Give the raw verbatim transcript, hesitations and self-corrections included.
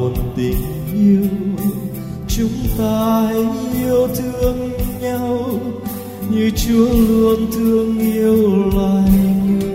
một tình yêu. Chúng ta hãy yêu thương nhau như Chúa luôn thương yêu loài người.